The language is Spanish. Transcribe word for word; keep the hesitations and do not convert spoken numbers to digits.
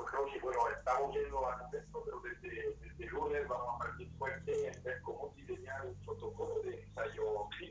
creo que, bueno, estamos yendo al momento, pero desde, desde el lunes vamos a partir fuerte en ver cómo diseñar un protocolo de ensayo clínico